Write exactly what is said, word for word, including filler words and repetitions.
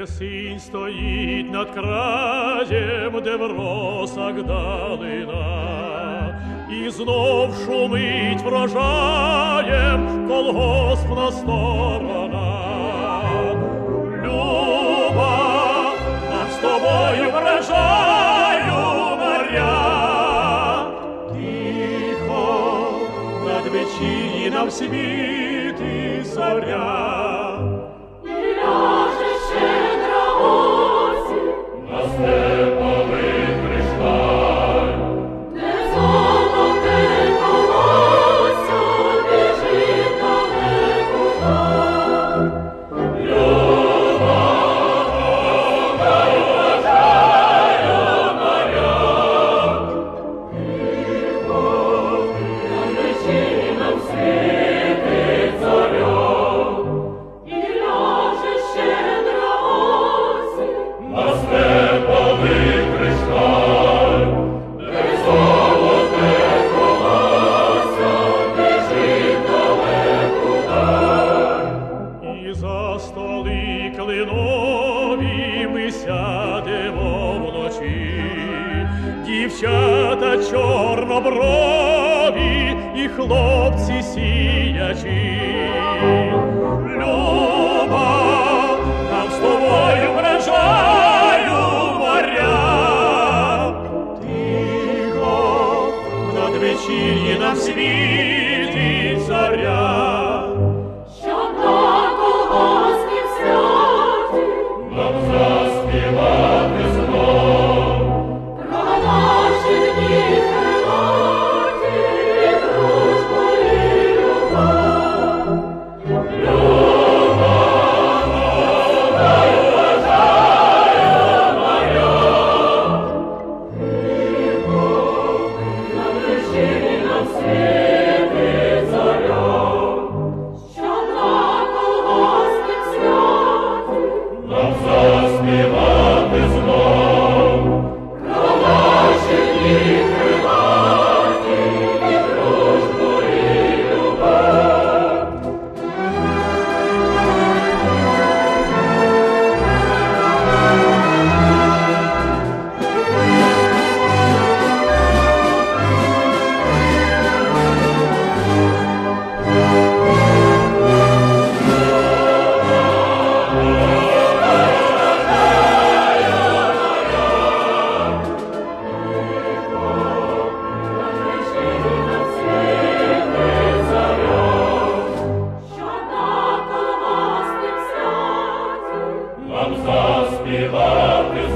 де синь стоїть над краєм, де в росах далина, і знов шумить врожаєм колгоспна сторона. Люба, нам з тобою врожаю моря, тихо над вечір'їном світи зоря. За столи клинові ми сядемо вночі, дівчата чорноброві і хлопці сіячі. Люба, нам з тобою врожаю моря, тихо над вечір'їном світить зоря. Нам заспівати